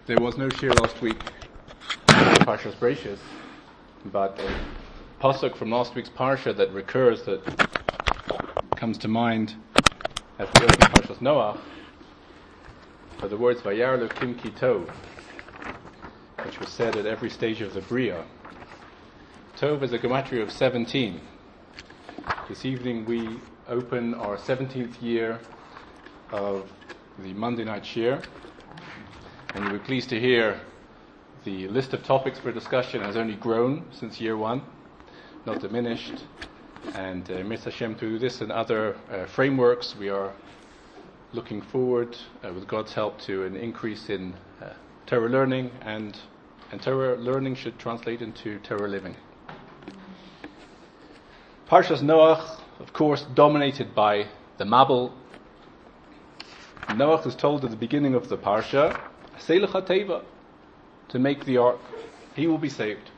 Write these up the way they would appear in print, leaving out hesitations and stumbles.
There was no shir last week, Parshas Bereishis, but a pasuk from last week's parsha that recurs, that comes to mind as we open Parshas Noach, are the words Vayar Elokim ki tov, which was said at every stage of the Bria. Tov is a gematria of 17. This evening we open our 17th year of the Monday night shir, and you'll be pleased to hear the list of topics for discussion has only grown since year one, not diminished. And Mitzvah Hashem, through this and other frameworks, we are looking forward, with God's help, to an increase in Torah learning, and Torah learning should translate into Torah living. Parshas Noach, of course, dominated by the Mabul. Noach is told at the beginning of the parsha, Seilach HaTeva, to make the ark. He will be saved.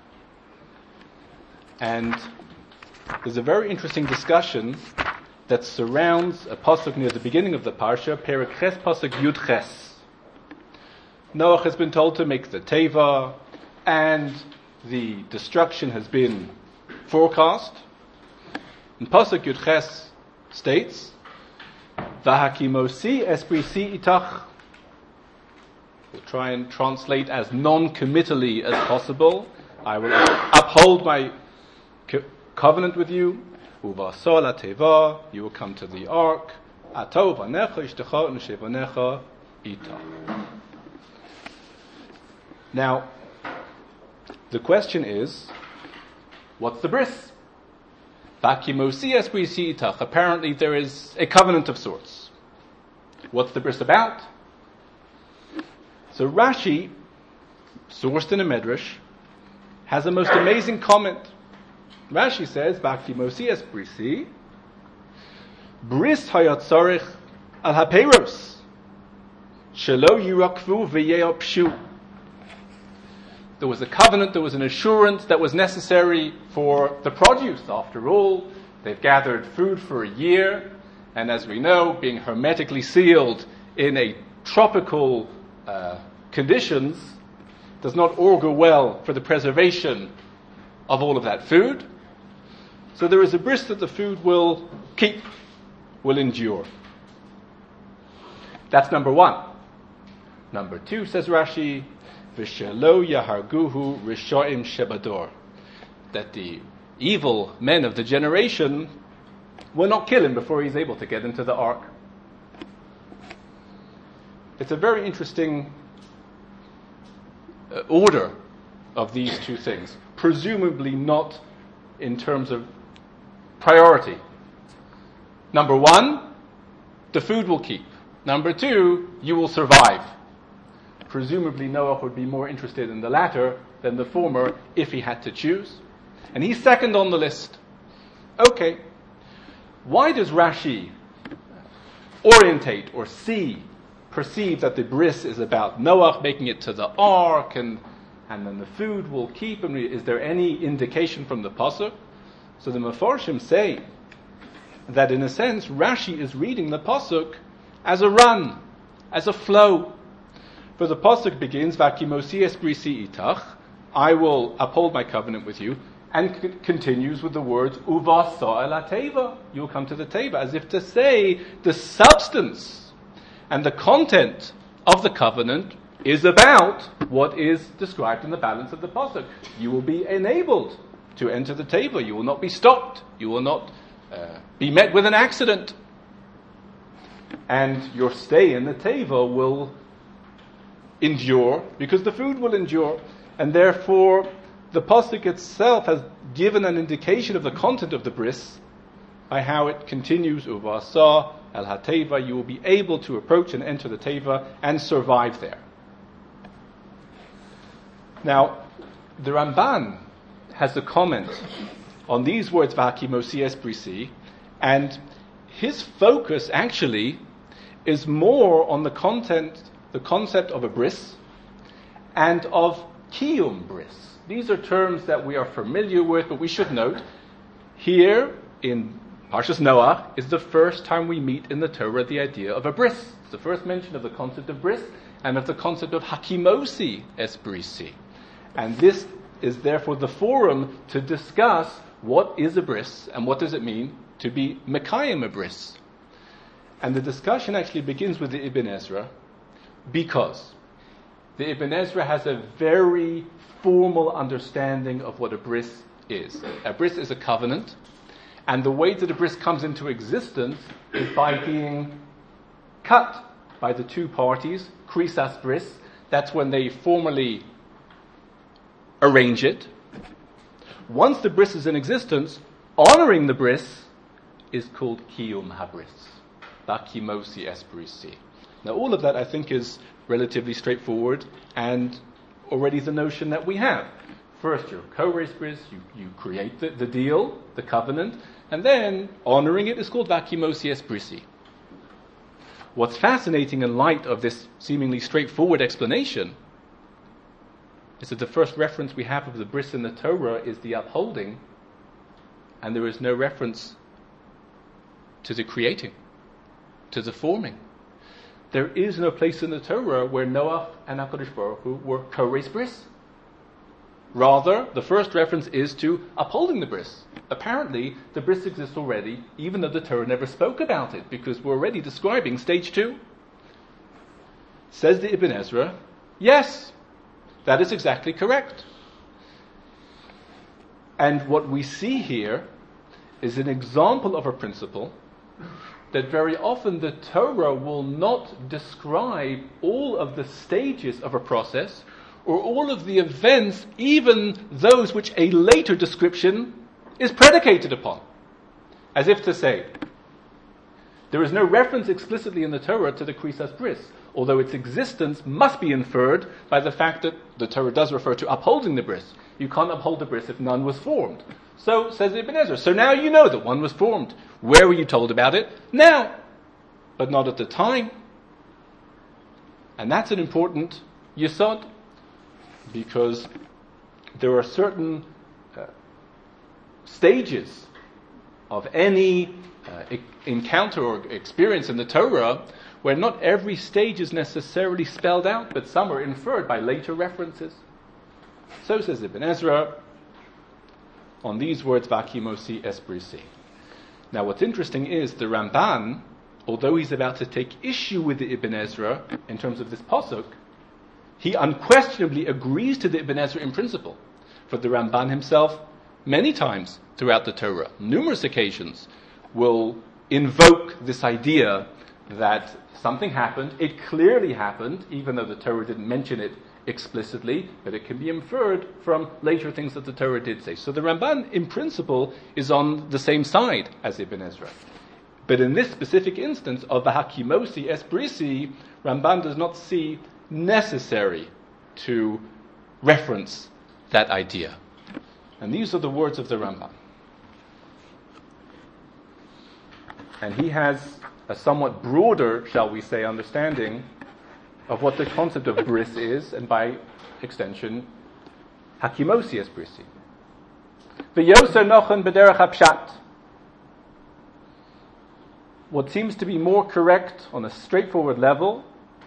And there's a very interesting discussion that surrounds a pasuk near the beginning of the parsha, Perek Ches, pasuk Yud Ches. Noach has been told to make the teva, and the destruction has been forecast. And pasuk Yud Ches states, V'hakimosi esprisi itach. We'll try and translate as non-committally as possible. I will uphold my covenant with you. Uvasol ateva, you will come to the ark. Atov anecha ishtecha u'neshevanecha ita. Now, the question is, what's the bris? Vakimosi esprisi itach. Apparently there is a covenant of sorts. What's the bris about? So Rashi, sourced in a medrash, has a most amazing comment. Rashi says, "Vakimosi es brisi, bris hayatzarich al haperos, shelo yirakvu v'yeopshu." There was a covenant, there was an assurance that was necessary for the produce. After all, they've gathered food for a year, and as we know, being hermetically sealed in a tropical conditions does not augur well for the preservation of all of that food. So there is a bris that the food will keep, will endure. That's number one. Number two, says Rashi, V'shelo yaharguhu rishoim shebador, that the evil men of the generation will not kill him before he's able to get into the ark. It's a very interesting order of these two things, presumably not in terms of priority. Number one, the food will keep. Number two, you will survive. Presumably Noach would be more interested in the latter than the former if he had to choose. And he's second on the list. Okay, why does Rashi orientate or perceive that the bris is about Noach making it to the ark, and then the food will keep? And is there any indication from the pasuk? So the Mefarshim say that in a sense Rashi is reading the pasuk as a run, as a flow. For the pasuk begins, Vakimosi es brisi itach, I will uphold my covenant with you, and continues with the words Uvasa el teva, you will come to the teva, as if to say the substance and the content of the covenant is about what is described in the balance of the pasuk. You will be enabled to enter the teva. You will not be stopped. You will not be met with an accident. And your stay in the teva will endure because the food will endure. And therefore, the pasuk itself has given an indication of the content of the bris by how it continues, Uvasa el hateva, you will be able to approach and enter the teva and survive there. Now, the Ramban has a comment on these words, Vakimosi es brisi, and his focus actually is more on the concept of a bris and of kiyum bris. These are terms that we are familiar with, but we should note here in Parshas Noach is the first time we meet in the Torah the idea of a bris. It's the first mention of the concept of bris, and of the concept of hakimosi es brisi. And this is therefore the forum to discuss what is a bris and what does it mean to be mekayim a bris. And the discussion actually begins with the Ibn Ezra, because the Ibn Ezra has a very formal understanding of what a bris is. A bris is a covenant, and the way that a bris comes into existence is by being cut by the two parties, krisas bris. That's when they formally arrange it. Once the bris is in existence, honoring the bris is called kiyum habris, bakimosi es brisi. Now all of that I think is relatively straightforward and already the notion that we have. First you're kores bris, you create the deal, the covenant, and then honoring it is called vakimosi es brisi. What's fascinating in light of this seemingly straightforward explanation is that the first reference we have of the bris in the Torah is the upholding, and there is no reference to the creating, to the forming. There is no place in the Torah where Noah and HaKadosh Baruch Hu were kores bris. Rather, the first reference is to upholding the bris. Apparently, the bris exists already, even though the Torah never spoke about it, because we're already describing stage 2. Says the Ibn Ezra, yes, that is exactly correct. And what we see here is an example of a principle that very often the Torah will not describe all of the stages of a process or all of the events, even those which a later description is predicated upon. As if to say, there is no reference explicitly in the Torah to the krisas bris, although its existence must be inferred by the fact that the Torah does refer to upholding the bris. You can't uphold the bris if none was formed. So, says Ibn Ezra, so now you know that one was formed. Where were you told about it? Now, but not at the time. And that's an important yesod, because there are certain stages of any encounter or experience in the Torah where not every stage is necessarily spelled out, but some are inferred by later references. So says Ibn Ezra on these words, vakimosi es brisi. Now what's interesting is the Ramban, although he's about to take issue with the Ibn Ezra in terms of this pasuk, he unquestionably agrees to the Ibn Ezra in principle. For the Ramban himself, many times throughout the Torah, numerous occasions, will invoke this idea that something happened, it clearly happened, even though the Torah didn't mention it explicitly, but it can be inferred from later things that the Torah did say. So the Ramban, in principle, is on the same side as Ibn Ezra. But in this specific instance of the Hakimosi es brisi, Ramban does not see necessary to reference that idea. And these are the words of the Ramban. And he has a somewhat broader, shall we say, understanding of what the concept of bris is, and by extension, Hakimosi es brisi. V'yoser nochen b'derech hapshat. What seems to be more correct on a straightforward level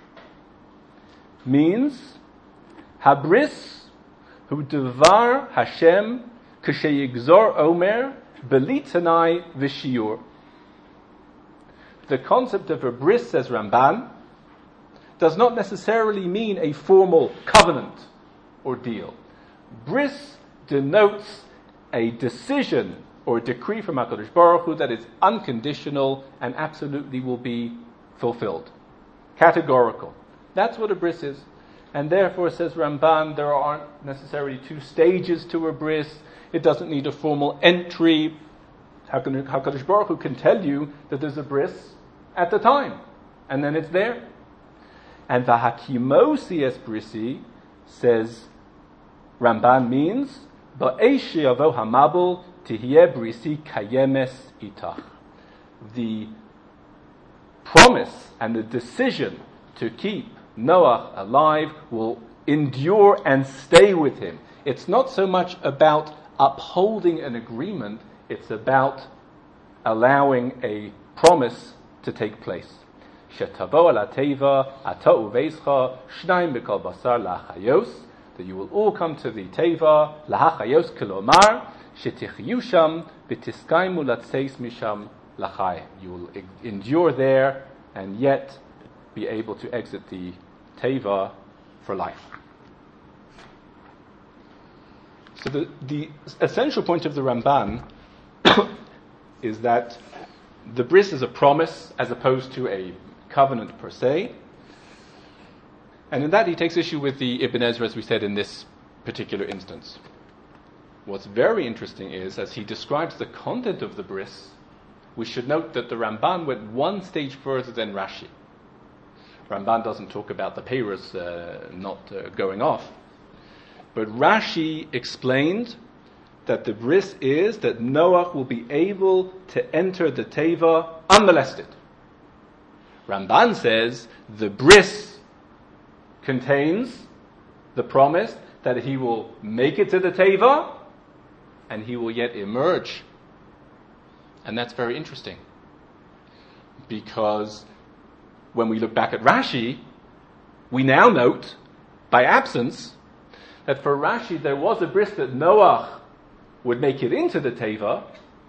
means habris hu devar Hashem k'sheyigzor omer belitanai v'shiur. The concept of a bris, says Ramban, does not necessarily mean a formal covenant or deal. Bris denotes a decision or a decree from HaKadosh Baruch Hu that is unconditional and absolutely will be fulfilled. Categorical. That's what a bris is. And therefore, says Ramban, there aren't necessarily two stages to a bris. It doesn't need a formal entry. HaKadosh Baruch Hu can tell you that there's a bris at the time, and then it's there. And the Hakimosi es brisi, says Ramban, means ba'eshi avo hamabel tihye brisi kayemes itach. The promise and the decision to keep Noah alive will endure and stay with him. It's not so much about upholding an agreement, it's about allowing a promise to take place. shetavo ala teva ata uveischa shnayim b'kol basar lachayos, that you will all come to the teva lahachayos kilomar shetichyu sham v'tiskaimu latseis misham lachai. You will endure there and yet be able to exit the teva for life. So the essential point of the Ramban is that the bris is a promise as opposed to a covenant per se. And in that he takes issue with the Ibn Ezra, as we said, in this particular instance. What's very interesting is, as he describes the content of the bris, we should note that the Ramban went one stage further than Rashi. Ramban doesn't talk about the peiros not going off. But Rashi explained that the bris is that Noach will be able to enter the teva unmolested. Ramban says the bris contains the promise that he will make it to the teva and he will yet emerge. And that's very interesting, because when we look back at Rashi, we now note, by absence, that for Rashi there was a bris that Noach would make it into the teva,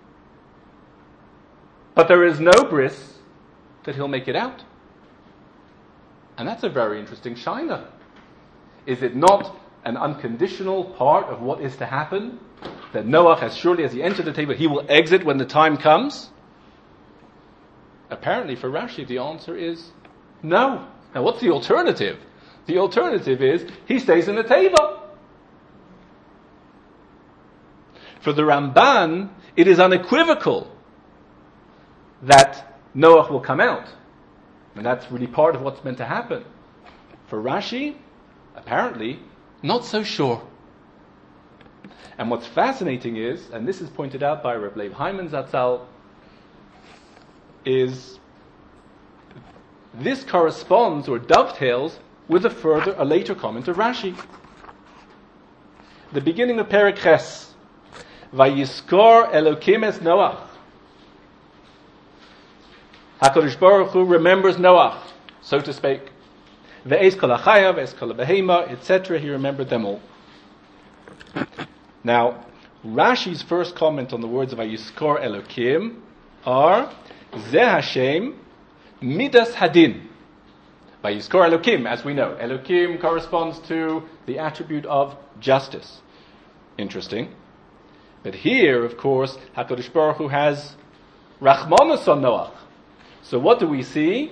but there is no bris that he'll make it out. And that's a very interesting shaila. Is it not an unconditional part of what is to happen? That Noach, as surely as he entered the teva, he will exit when the time comes? Apparently for Rashi the answer is no. Now what's the alternative? The alternative is he stays in the teva. For the Ramban, it is unequivocal that Noach will come out. And that's really part of what's meant to happen. For Rashi, apparently, not so sure. And what's fascinating is, and this is pointed out by Reb Leib Hyman Zatzal, is this corresponds or dovetails with a later comment of Rashi. The beginning of Perek Ches. Vayiskor Elokim es Noach. HaKadosh Baruch Hu remembers Noach, so to speak. Ve'ez kol hachaya, ve'ez kol behema, etc. He remembered them all. Now, Rashi's first comment on the words of Vayiskor Elokim are Zeh Hashem Midas Hadin. Vayiskor Elokim, as we know. Elokim corresponds to the attribute of justice. Interesting. But here, of course, HaKadosh Baruch Hu has Rachmanus on Noach. So what do we see?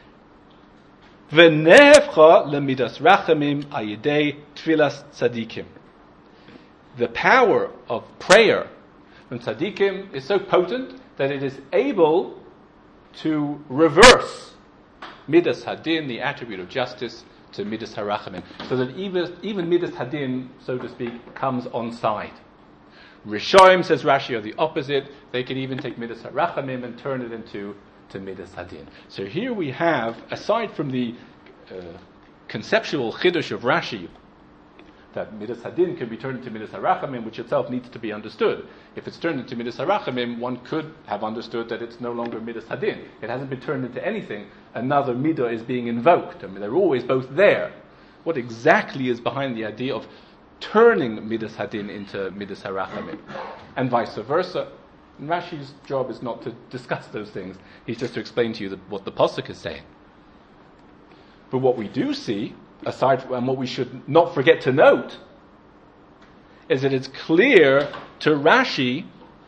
V'nehevcha lemidas rachamim ayidei tfilas tzadikim. The power of prayer from tzadikim is so potent that it is able to reverse midas hadin, the attribute of justice, to midas harachamim, so that even midas hadin, so to speak, comes on side. Rishoim, says Rashi, are the opposite. They can even take midas harachamim and turn it into midas hadin. So here we have, aside from the conceptual chiddush of Rashi, that midas hadin can be turned into midas harachamim, which itself needs to be understood. If it's turned into midas harachamim, one could have understood that it's no longer midas hadin. It hasn't been turned into anything. Another midah is being invoked. I mean, they're always both there. What exactly is behind the idea of turning midas hadin into midas harachamim, and vice versa? And Rashi's job is not to discuss those things. He's just to explain to you what the pasuk is saying. But what we do see, aside from, and what we should not forget to note, is that it's clear to Rashi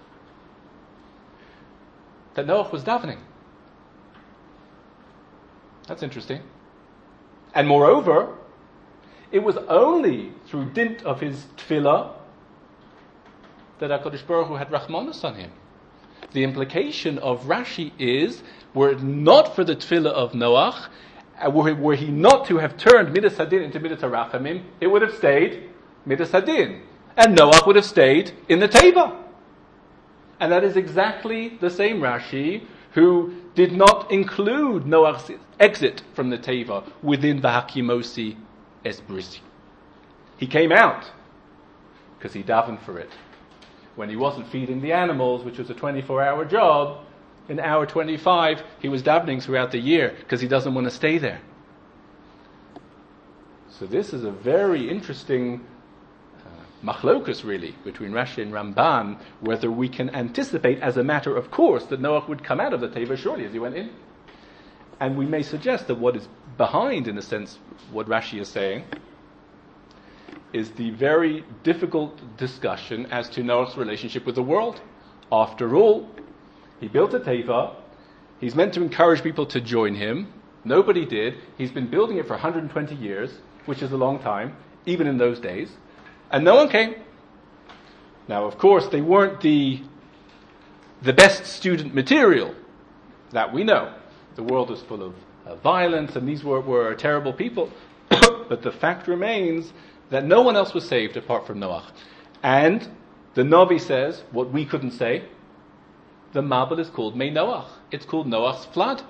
that Noach was davening. That's interesting. And moreover, it was only through dint of his tefillah that HaKadosh Baruch Hu had Rachmanus on him. The implication of Rashi is, were it not for the tefillah of Noach, were he not to have turned midas hadin into midas harachamim, it would have stayed midas hadin, and Noach would have stayed in the teva. And that is exactly the same Rashi who did not include Noach's exit from the teva within V'hakimosi es brisi. He came out because he davened for it. When he wasn't feeding the animals, which was a 24-hour job, in hour 25, he was davening throughout the year because he doesn't want to stay there. So this is a very interesting machlokus, really, between Rashi and Ramban, whether we can anticipate as a matter of course that Noach would come out of the Teva surely as he went in. And we may suggest that what is behind, in a sense, what Rashi is saying, is the very difficult discussion as to Noach's relationship with the world. After all, he built a Teva, he's meant to encourage people to join him, nobody did, he's been building it for 120 years, which is a long time, even in those days, and no one came. Now, of course, they weren't the best student material, that we know. The world was full of violence, and these were terrible people. But the fact remains that no one else was saved apart from Noach. And the Navi says, what we couldn't say, the Mabul is called Mei Noach. It's called Noach's flood.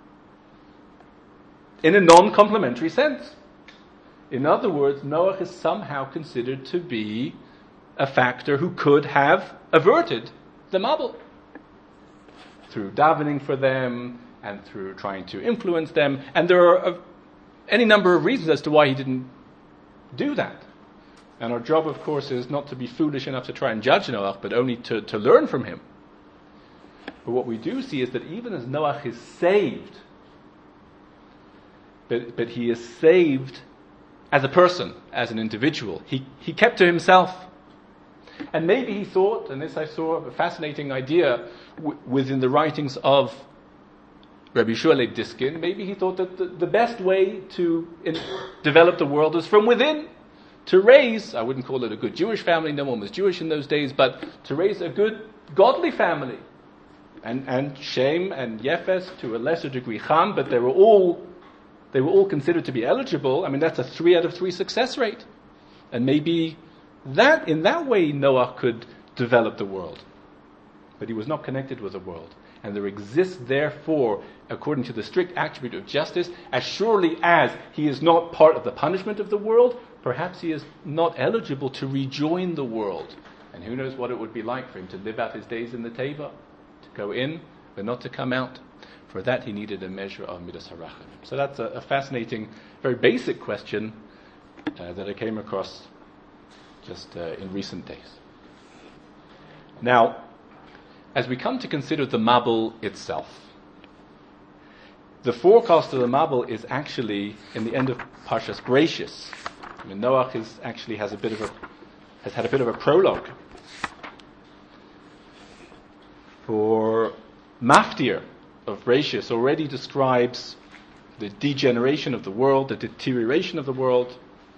In a non-complementary sense. In other words, Noach is somehow considered to be a factor who could have averted the Mabul. Through davening for them, and through trying to influence them. And there are any number of reasons as to why he didn't do that. And our job, of course, is not to be foolish enough to try and judge Noach, but only to learn from him. But what we do see is that even as Noach is saved, but he is saved as a person, as an individual. He kept to himself. And maybe he thought, and this I saw a fascinating idea within the writings of Rabbi Shmuel Diskin, maybe he thought that the best way to develop the world is from within. To raise, I wouldn't call it a good Jewish family, no one was Jewish in those days, but to raise a good godly family. And Shem and Yefes, to a lesser degree Ham, but they were all considered to be eligible. I mean, that's a 3 out of 3 success rate. And maybe that, in that way, Noah could develop the world. But he was not connected with the world. And there exists, therefore, according to the strict attribute of justice, as surely as he is not part of the punishment of the world, perhaps he is not eligible to rejoin the world. And who knows what it would be like for him to live out his days in the Teva, to go in, but not to come out. For that he needed a measure of Midas Harachim. So that's a fascinating, very basic question that I came across just in recent days. Now, as we come to consider the Mabul itself, the forecast of the Mabul is actually in the end of Parshas Bereishis. I mean, Noach has had a bit of a prologue. For Maftir of Bereishis already describes the degeneration of the world, the deterioration of the world,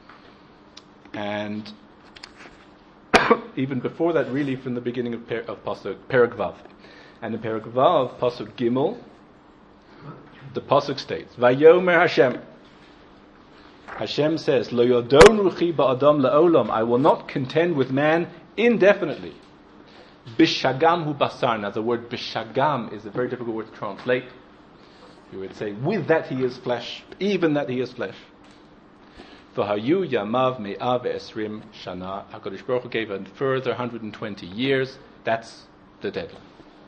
and even before that, really from the beginning of Pasuk Perek Vav. And in Perek Vav, Pasuk Gimel, the Pasuk states, Vayomer Hashem. Hashem says, Lo yodon ruchi ba'adam la'olam. I will not contend with man indefinitely. Bishagam hu basar. Now the word bishagam is a very difficult word to translate. You would say, with that he is flesh, even that he is flesh. V'hayu yamav me'av esrim shana. HaKadosh Baruch Hu gave a further 120 years. That's the deadline.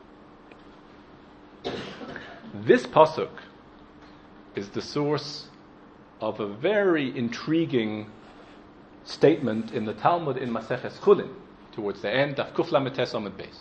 This pasuk is the source of a very intriguing statement in the Talmud in Maseches Chulin, towards the end, Daf Kuf Lamed Tes Amud Beis.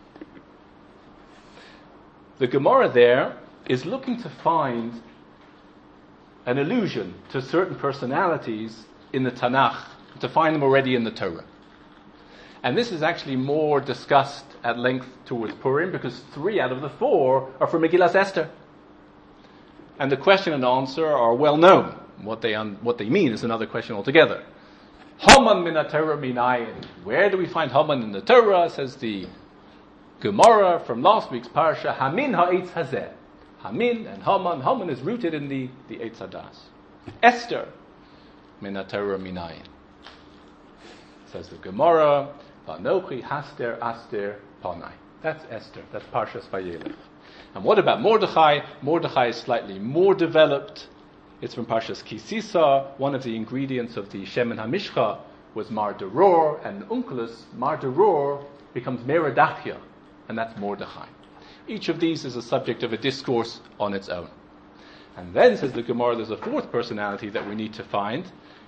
The Gemara there is looking to find an allusion to certain personalities in the Tanakh, to find them already in the Torah. And this is actually more discussed at length towards Purim, because 3 out of the 4 are from Megillas Esther. And the question and answer are well known. What they mean is another question altogether. Haman min ha-Torah minayin. Where do we find Haman in the Torah? Says the Gemara from last week's parsha. Hamin ha'etz hazeh. Hamin and Haman. Haman is rooted in the Eitz Hadas. Esther min ha-Torah minayin. Says the Gemara. Vanochi haster aster panai. That's Esther. That's Parshas Vayelech. And what about Mordechai? Mordechai is slightly more developed. It's from Parshas Kisisa. One of the ingredients of the Shemen HaMishcha was Mar Deror, and Unkelus, Mar Deror, becomes Merodachia, and that's Mordechai. Each of these is a subject of a discourse on its own. And then, says the Gemara, there's a fourth personality that we need to find,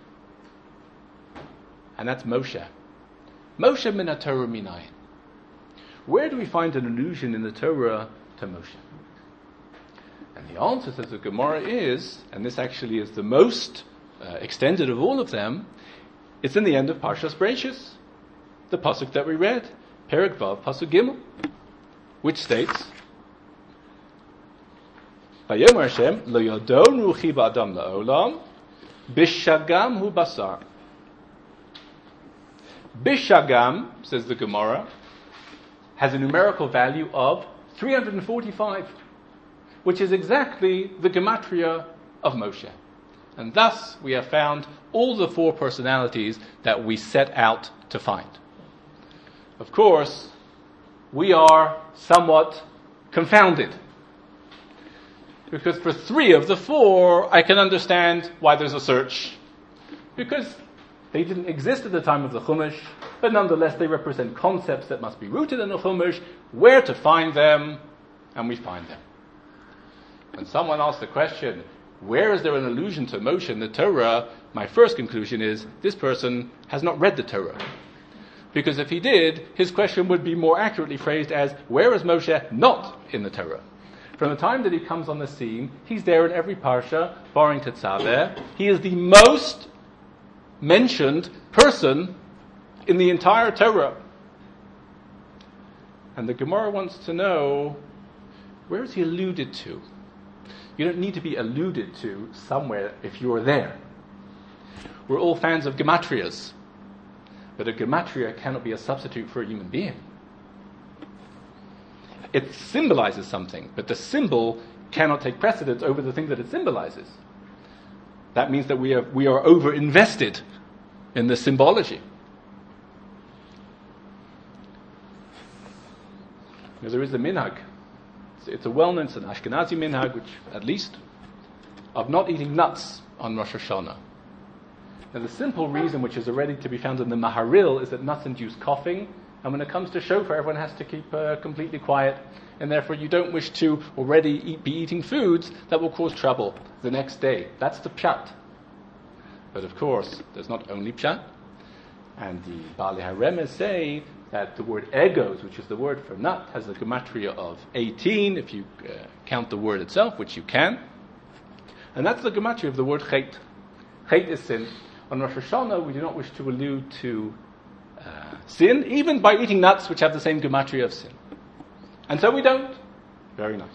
and that's Moshe. Moshe min ha-Torah minayin. Where do we find an allusion in the Torah to Moshe? And the answer, says the Gemara, is, and this actually is the most extended of all of them, it's in the end of Parshas Bereishis, the pasuk that we read, Perek Vav, pasuk Gimel, which states, Vayomer Hashem, lo yodon ruchi ba'adam la'olam, bishagam hu basar. Bishagam, says the Gemara, has a numerical value of 345, which is exactly the gematria of Moshe. And thus we have found all the four personalities that we set out to find. Of course, we are somewhat confounded, because for three of the four, I can understand why there's a search, because they didn't exist at the time of the Chumash, but nonetheless they represent concepts that must be rooted in the Chumash, where to find them, and we find them. When someone asks the question, where is there an allusion to Moshe in the Torah, my first conclusion is, this person has not read the Torah. Because if he did, his question would be more accurately phrased as, where is Moshe not in the Torah? From the time that he comes on the scene, he's there in every parsha, barring Tetzaveh. He is the most mentioned person in the entire Torah. And the Gemara wants to know, where is he alluded to? You don't need to be alluded to somewhere if you're there. We're all fans of gematrias, but a gematria cannot be a substitute for a human being. It symbolizes something, but the symbol cannot take precedence over the thing that it symbolizes. That means that we are over-invested in the symbology. There is a minhag. It's a well-known, it's an Ashkenazi minhag, which, at least, of not eating nuts on Rosh Hashanah. Now, the simple reason, which is already to be found in the Maharil, is that nuts induce coughing, and when it comes to shofar, everyone has to keep completely quiet, and therefore you don't wish to already be eating foods that will cause trouble the next day. That's the pshat. But of course, there's not only pshat, and the Baalei HaRemez say that the word egos, which is the word for nut, has a gematria of 18, if you count the word itself, which you can. And that's the gematria of the word chet. Chet is sin. On Rosh Hashanah, we do not wish to allude to sin, even by eating nuts, which have the same gematria of sin. And so we don't. Very nice.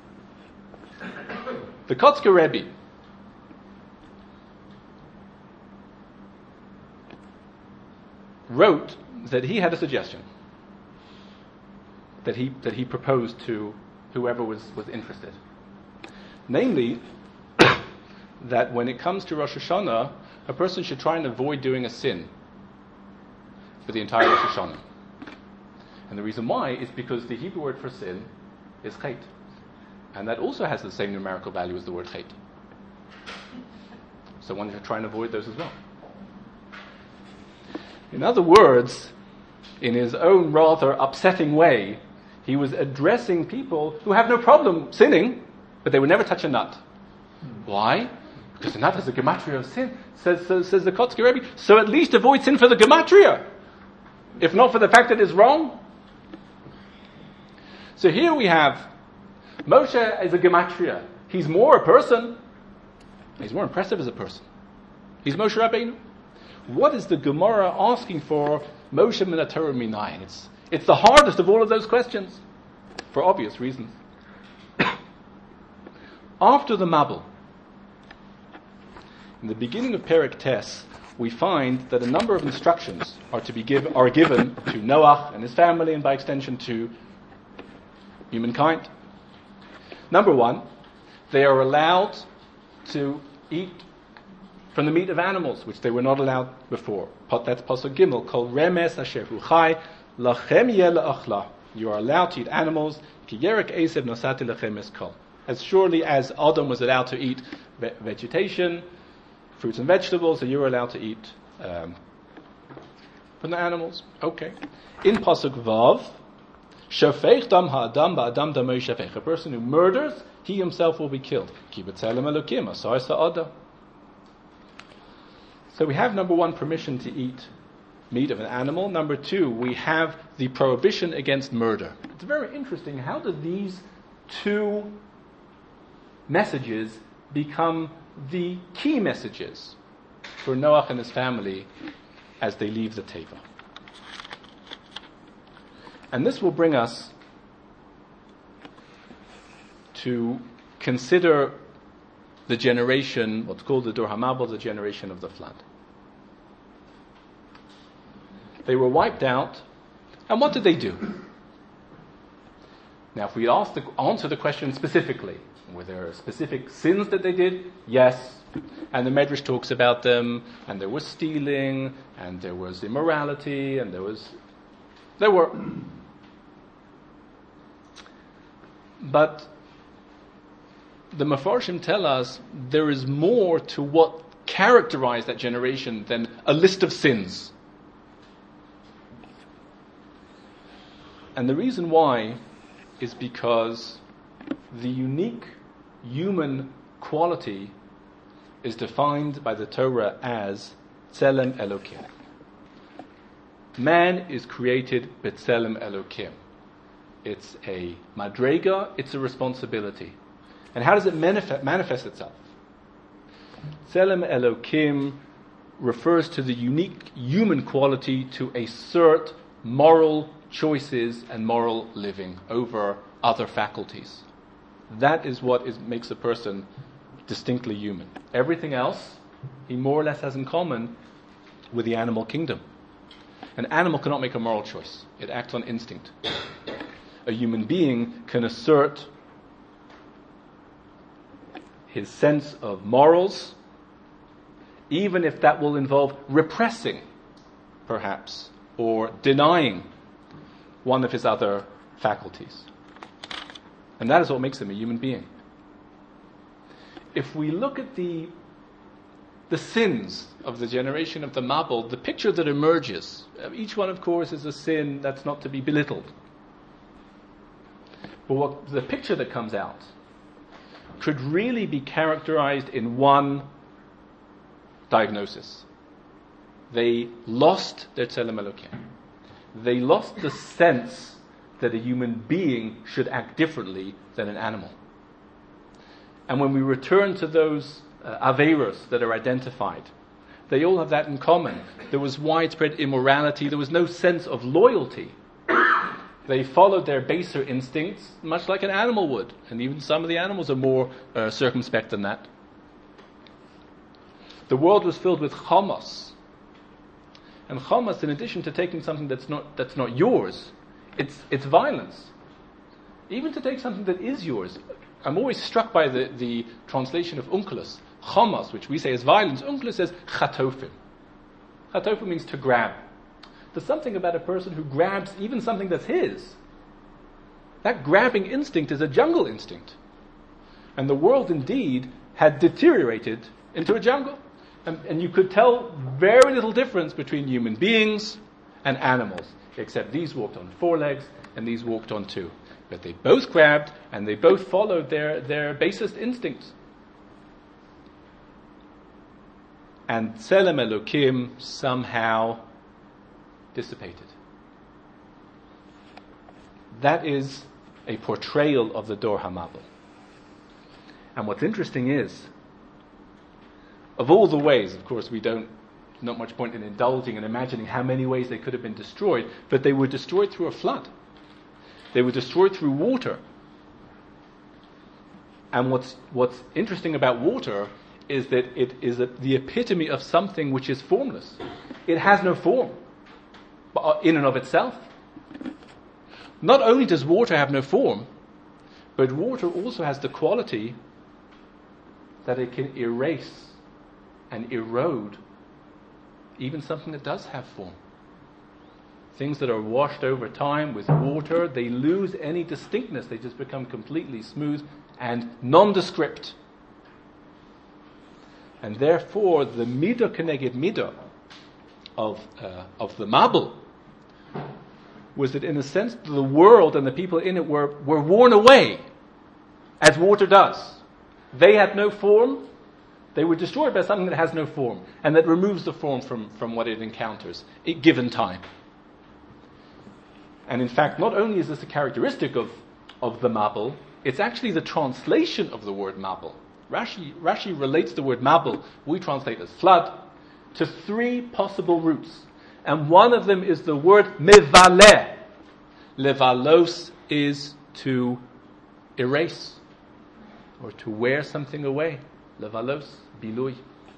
The Kotzker Rebbe wrote that he had a suggestion that he proposed to whoever was interested. Namely, that when it comes to Rosh Hashanah, a person should try and avoid doing a sin for the entire Rosh Hashanah. And the reason why is because the Hebrew word for sin is chet. And that also has the same numerical value as the word chet. So one should try and avoid those as well. In other words, in his own rather upsetting way, he was addressing people who have no problem sinning, but they would never touch a nut. Why? Because the nut has a gematria of sin, says the Kotzker Rebbe. So at least avoid sin for the gematria, if not for the fact that it's wrong. So here we have Moshe as a gematria. He's more a person. He's more impressive as a person. He's Moshe Rabbeinu. What is the Gemara asking for Moshe min ha-Torah minayin? It's the hardest of all of those questions, for obvious reasons. After the Mabul, in the beginning of Perek Tes, we find that a number of instructions are given to Noach and his family, and by extension to humankind. Number one, they are allowed to eat from the meat of animals, which they were not allowed before. That's Pasuk Gimel, Kol remes asher hu chai, lachem yeh le'achla. You are allowed to eat animals, ki yerek esev nosati lachem es kol. As surely as Adam was allowed to eat vegetation, fruits and vegetables, so you are allowed to eat from the animals. Okay. In Pasuk Vav, Shafech dam ha'adam ba'adam damoi shafech. A person who murders, he himself will be killed. Ki b'tzelem Elokim, asar sa'ada. So we have, number one, permission to eat meat of an animal. Number two, we have the prohibition against murder. It's very interesting. How do these two messages become the key messages for Noach and his family as they leave the Teva? And this will bring us to consider the generation, what's called the Dor HaMabul, the generation of the flood. They were wiped out, and what did they do? Now, if we answer the question specifically, were there specific sins that they did? Yes. And the Medrash talks about them, and there was stealing, and there was immorality, and there were. But the Mefarshim tell us there is more to what characterized that generation than a list of sins. And the reason why is because the unique human quality is defined by the Torah as Tzelem Elokim. Man is created B'Tzelem Elokim. It's a madrega, it's a responsibility. And how does it manifest itself? Tzelem Elokim refers to the unique human quality to assert moral choices and moral living over other faculties. That is what makes a person distinctly human. Everything else he more or less has in common with the animal kingdom. An animal cannot make a moral choice. It acts on instinct. A human being can assert his sense of morals, even if that will involve repressing, perhaps, or denying one of his other faculties. And that is what makes him a human being. If we look at the sins of the generation of the Mabul, the picture that emerges, each one, of course, is a sin that's not to be belittled. But the picture that comes out could really be characterized in one diagnosis. They lost their Tzelem Elokim. They lost the sense that a human being should act differently than an animal. And when we return to those Averos that are identified, they all have that in common. There was widespread immorality. There was no sense of loyalty. They followed their baser instincts, much like an animal would. And even some of the animals are more circumspect than that. The world was filled with chamas. And chamas, in addition to taking something that's not yours, it's violence. Even to take something that is yours. I'm always struck by the translation of Onkelos. Chamas, which we say is violence, Onkelos says chatofim. Chatofim means to grab. There's something about a person who grabs even something that's his. That grabbing instinct is a jungle instinct. And the world indeed had deteriorated into a jungle. And you could tell very little difference between human beings and animals, except these walked on 4 legs and these walked on 2. But they both grabbed and they both followed their basest instincts. And Tzelem Elokim somehow dissipated. That is a portrayal of the Dor HaMabul. And what's interesting is, of all the ways, of course, not much point in indulging and imagining how many ways they could have been destroyed, but they were destroyed through a flood. They were destroyed through water. And what's interesting about water is that it is the epitome of something which is formless. It has no form in and of itself. Not only does water have no form, but water also has the quality that it can erase and erode even something that does have form. Things that are washed over time with water, they lose any distinctness. They just become completely smooth and nondescript. And therefore, the midah keneged midah of the Mabul was that in a sense the world and the people in it were worn away, as water does. They had no form. They were destroyed by something that has no form, and that removes the form from what it encounters, given time. And in fact, not only is this a characteristic of the Mabul, it's actually the translation of the word Mabul. Rashi relates the word Mabul, we translate as flood, to three possible roots. And one of them is the word mevaleh. Levalos is to erase, or to wear something away. Levalos, bilui.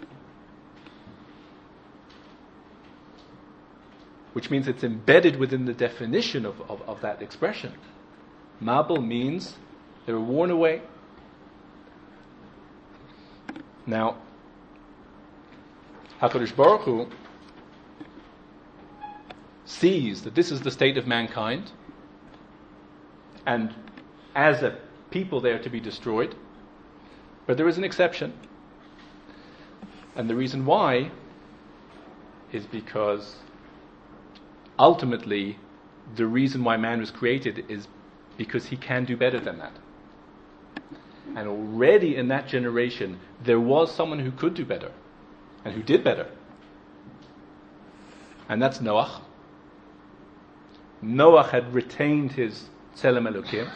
Which means it's embedded within the definition of that expression. Mabul means they were worn away. Now, HaKadosh Baruch Hu sees that this is the state of mankind, and as a people they are to be destroyed. But there is an exception. And the reason why is because ultimately the reason why man was created is because he can do better than that. And already in that generation there was someone who could do better and who did better. And that's Noach. Noach had retained his Tselem Elokim.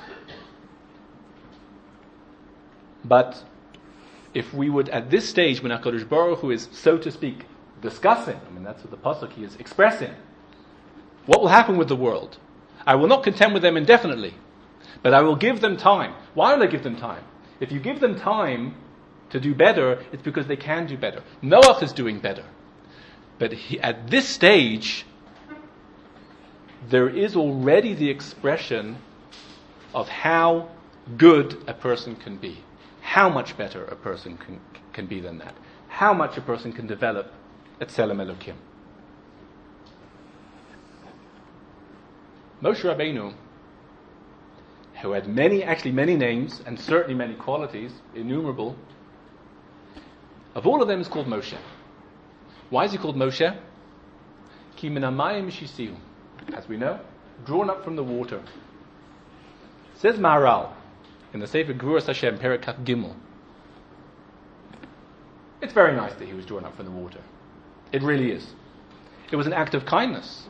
But if we would, at this stage, when HaKadosh Baruch Hu is, so to speak, discussing, that's what the Pasuk he is expressing, what will happen with the world? I will not contend with them indefinitely, but I will give them time. Why will I give them time? If you give them time to do better, it's because they can do better. Noach is doing better. But at this stage, there is already the expression of how good a person can be. How much better a person can be than that. How much a person can develop at Tselem Elokim. Moshe Rabbeinu, who had many names, and certainly many qualities, innumerable, of all of them is called Moshe. Why is he called Moshe? Ki min hamayim shisihu. As we know, drawn up from the water. Says Maharal in the Sefer Gevuras Hashem, Perek Kaf Gimel. It's very nice that he was drawn up from the water. It really is. It was an act of kindness.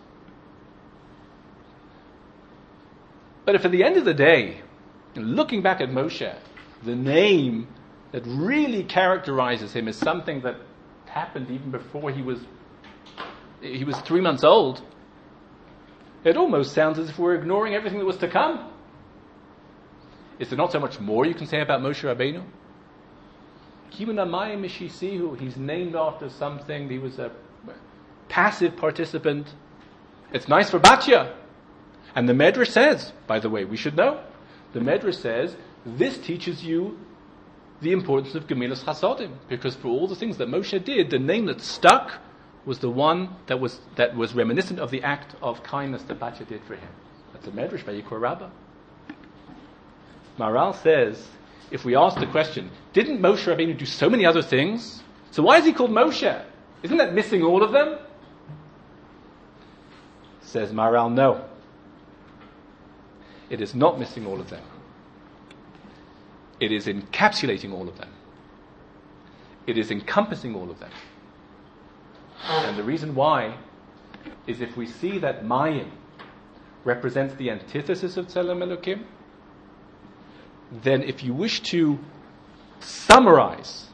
But if at the end of the day, looking back at Moshe, the name that really characterizes him is something that happened even before he was 3 months old, it almost sounds as if we're ignoring everything that was to come. Is there not so much more you can say about Moshe Rabbeinu? He's named after something. He was a passive participant. It's nice for Batya. And the Medrash says, by the way, we should know, the Medrash says, this teaches you the importance of Gemilas Chasodim, because for all the things that Moshe did, the name that stuck was the one that was reminiscent of the act of kindness that Batya did for him. That's a Medrash, Vayikra Rabbah. Maharal says, if we ask the question, didn't Moshe Rabbeinu do so many other things? So why is he called Moshe? Isn't that missing all of them? Says Maharal, no. It is not missing all of them. It is encapsulating all of them. It is encompassing all of them. And the reason why is if we see that Mayim represents the antithesis of Tselem Elokim, then if you wish to summarize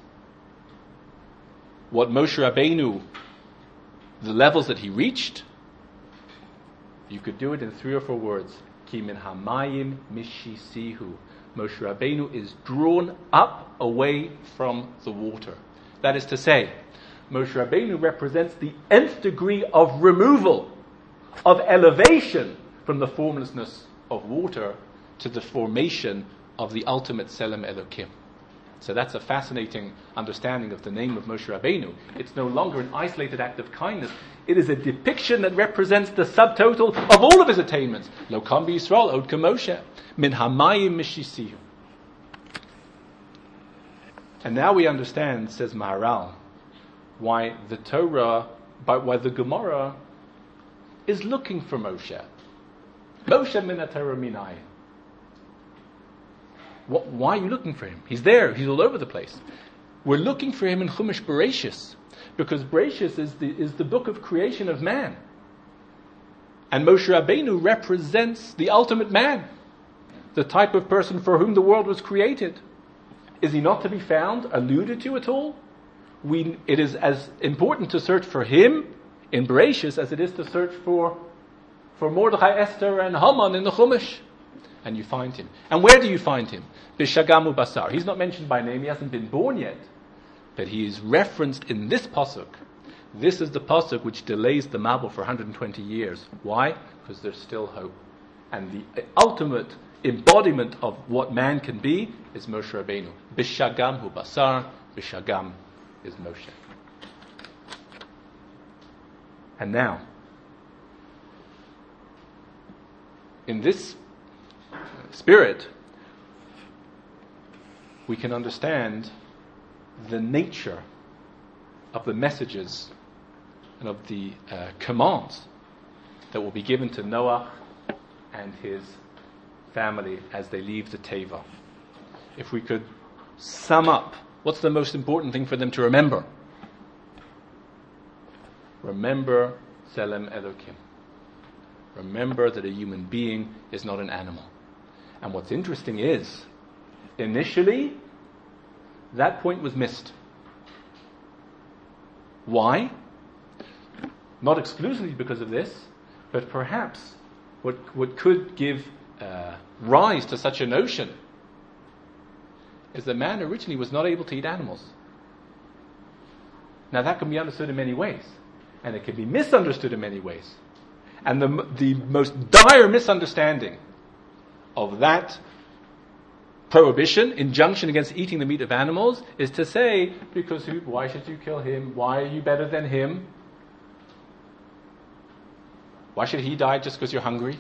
what Moshe Rabbeinu, the levels that he reached, you could do it in 3 or 4 words. Ki min hamayim mishisihu. Moshe Rabbeinu is drawn up away from the water. That is to say, Moshe Rabbeinu represents the nth degree of removal, of elevation from the formlessness of water to the formation of the ultimate Tselem Elokim. So that's a fascinating understanding of the name of Moshe Rabbeinu. It's no longer an isolated act of kindness. It is a depiction that represents the subtotal of all of his attainments. Lo kam b'Yisrael od k'Moshe min hamayim mishisihu. And now we understand, says Maharal, why the Gemara is looking for Moshe. Moshe min haTorah minayin. Why are you looking for him? He's there. He's all over the place. We're looking for him in Chumash Bereshis, because Bereshis is the book of creation of man. And Moshe Rabbeinu represents the ultimate man, the type of person for whom the world was created. Is he not to be found, alluded to at all? It is as important to search for him in Bereshis as it is to search for Mordechai, Esther, and Haman in the Chumash. And you find him. And where do you find him? B'Shagam Ubasar. He's not mentioned by name. He hasn't been born yet. But he is referenced in this pasuk. This is the pasuk which delays the Mabul for 120 years. Why? Because there's still hope. And the ultimate embodiment of what man can be is Moshe Rabbeinu. B'Shagam Ubasar. B'Shagam is Moshe. And now, in this spirit, we can understand the nature of the messages and of the commands that will be given to Noah and his family as they leave the Teva. If we could sum up, what's the most important thing for them to remember? Remember Tselem Elokim. Remember that a human being is not an animal. And what's interesting is, initially, that point was missed. Why? Not exclusively because of this, but perhaps what could give rise to such a notion is that man originally was not able to eat animals. Now that can be understood in many ways, and it can be misunderstood in many ways. And the most dire misunderstanding of that prohibition, injunction against eating the meat of animals, is to say, why should you kill him? Why are you better than him? Why should he die just because you're hungry?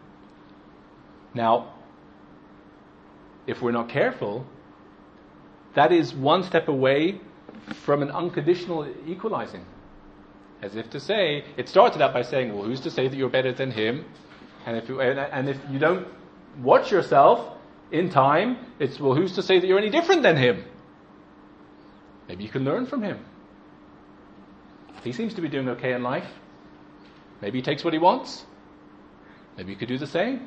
Now, if we're not careful, that is one step away from an unconditional equalizing. As if to say, it started out by saying, well, who's to say that you're better than him? And if you don't watch yourself in time, it's, well, who's to say that you're any different than him? Maybe you can learn from him. He seems to be doing okay in life. Maybe he takes what he wants. Maybe you could do the same.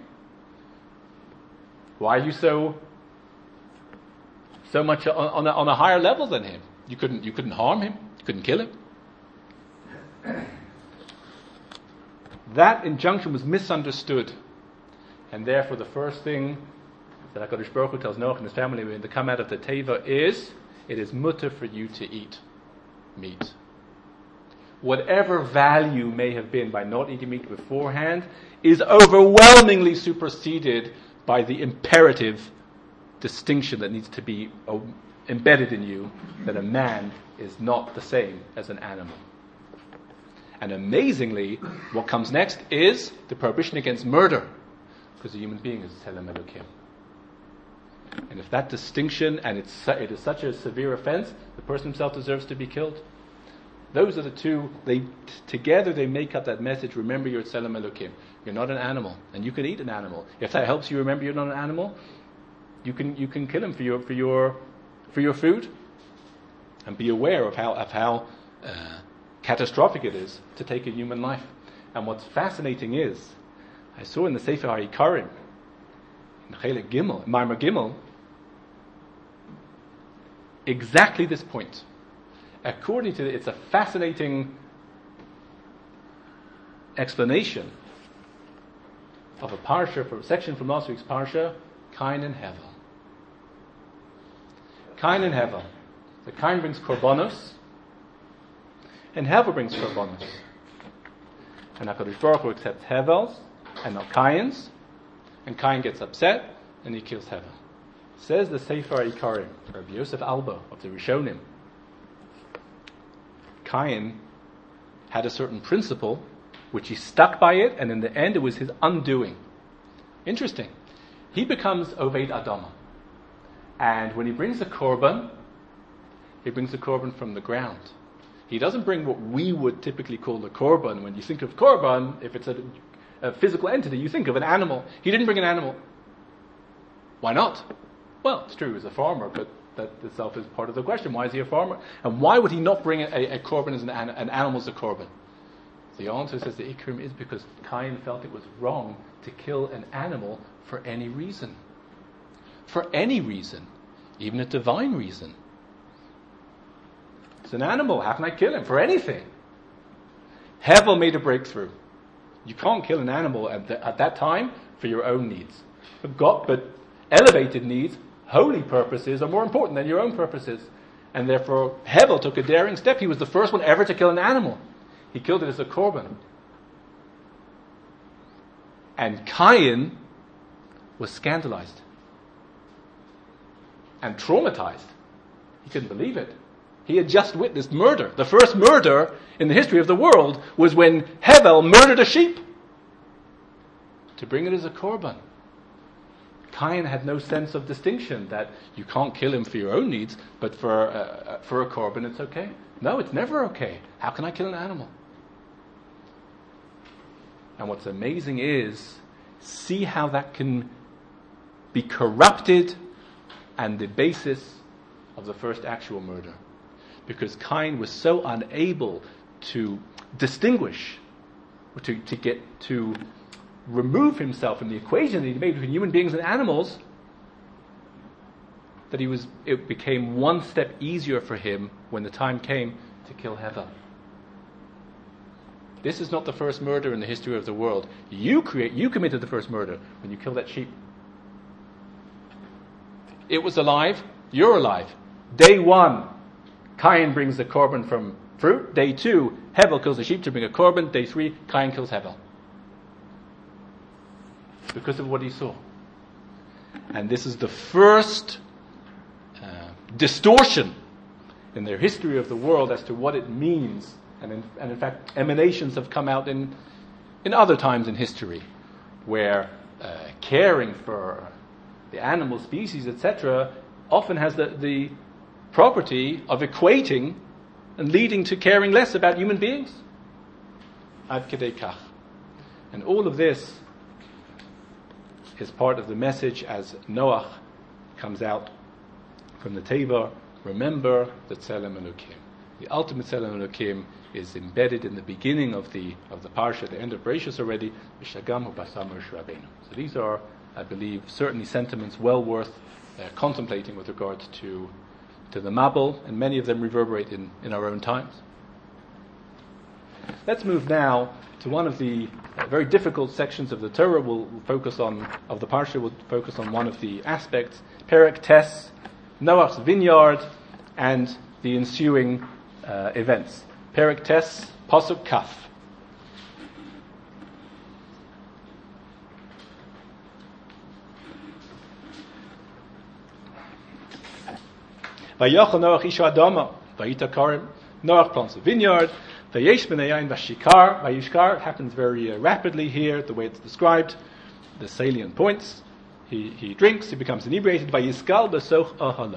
Why are you so much on a higher level than him? You couldn't harm him. You couldn't kill him. That injunction was misunderstood, and therefore the first thing that HaKadosh Baruch Hu tells Noach and his family when they come out of the Teva is, it is mutter for you to eat meat. Whatever value may have been by not eating meat beforehand is overwhelmingly superseded by the imperative distinction that needs to be embedded in you, that a man is not the same as an animal. And amazingly, what comes next is the prohibition against murder, because a human being is Tselem Elokim. And if that distinction, and it is such a severe offense, the person himself deserves to be killed. Those are the two, together they make up that message, remember you're Tselem Elokim. You're not an animal, and you can eat an animal. If that helps you remember you're not an animal, you can kill him for your food, and be aware of how catastrophic it is to take a human life. And what's fascinating is, I saw in the Sefer HaIkarim, in Chelek Gimel, Marmar Gimel, exactly this point. According to it's a fascinating explanation of a parsha, for a section from last week's parsha, Cain and Hevel. Cain and Hevel. So Cain brings korbanos, and Hevel brings korbanos. And HaKadosh Baruch Hu accepts Hevel's and not Cain's, and Cain gets upset and he kills Hevel. Says the Sefer HaIkarim, Rabbi Yosef Alba of the Rishonim, Cain had a certain principle which he stuck by it, and in the end it was his undoing. Interesting. He becomes Oved Adama. And when he brings a korban, he brings a korban from the ground. He doesn't bring what we would typically call the korban. When you think of korban, if it's a a physical entity. You think of an animal. He didn't bring an animal. Why not? Well, it's true, he was a farmer, but that itself is part of the question. Why is he a farmer? And why would he not bring a korban as an animal as a korban? The answer, says the Ikrim, is because Cain felt it was wrong to kill an animal for any reason. For any reason. Even a divine reason. It's an animal. How can I kill him? For anything. Hevel made a breakthrough. You can't kill an animal at that time for your own needs. But elevated needs, holy purposes, are more important than your own purposes. And therefore, Hevel took a daring step. He was the first one ever to kill an animal. He killed it as a korban. And Cain was scandalized and traumatized. He couldn't believe it. He had just witnessed murder. The first murder in the history of the world was when Hevel murdered a sheep to bring it as a korban. Cain had no sense of distinction that you can't kill him for your own needs, but for a korban it's okay. No, it's never okay. How can I kill an animal? And what's amazing is, see how that can be corrupted and the basis of the first actual murder. Because Cain was so unable to distinguish, or to remove himself from the equation that he made between human beings and animals, that it became one step easier for him when the time came to kill Hevel. This is not the first murder in the history of the world. You committed the first murder when you killed that sheep. It was alive, you're alive. Day 1, Cain brings the korban from fruit. Day 2, Hevel kills the sheep to bring a korban. Day 3, Cain kills Hevel. Because of what he saw. And this is the first distortion in their history of the world as to what it means. And in fact, emanations have come out in other times in history, where caring for the animal species, etc., often has the property of equating and leading to caring less about human beings. Ad kedei kach. And all of this is part of the message as Noach comes out from the Teva. Remember the Tzelem Elokim. The ultimate Tzelem Elokim is embedded in the beginning of the parsha, the end of Bereshis already. V'shagam u'basam Moshe Rabbeinu. So these are, I believe, certainly sentiments well worth contemplating with regard to the Mabul, and many of them reverberate in our own times. Let's move now to one of the very difficult sections of the Torah. We'll focus on, of the parsha, we'll focus on one of the aspects, Perek Tes, Noach's vineyard, and the ensuing events. Perek Tes, Pasuk Kaf. Vayochel Noach isha Adama, Vayita Karim. Noach plants a vineyard. Vayesh b'nei yain vashikar. Vayishkar happens very rapidly here, the way it's described. The salient points. He drinks, he becomes inebriated. Vayiskal b'soch ahalo.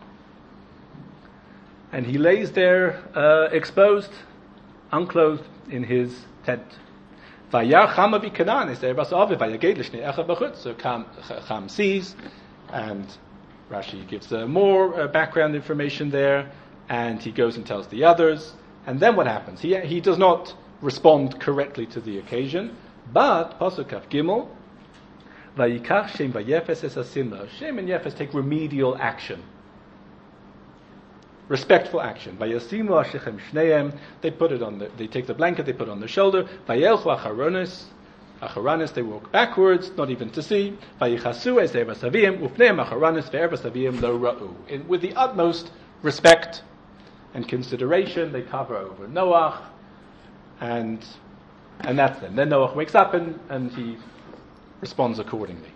And he lays there exposed, unclothed in his tent. Vayar Chama v'Kanan is there basav vayaged l'shnei echad b'chutz. So Cham sees, and Rashi gives more background information there, and he goes and tells the others. And then what happens? He does not respond correctly to the occasion, but Pasuk Kaf Gimel, Vayikach Shem vayefes es asimla. Shem and Yefes take remedial action, respectful action. Vayasimu ashechem shneim. They take the blanket, they put it on their shoulder. Vayelchu acharanis. They walk backwards, not even to see. Vayichasu es ever savim ufneim acharanis ve'ever savim lo ra'u. With the utmost respect and consideration, they cover over Noach, and that's them. Then Noach wakes up and he responds accordingly.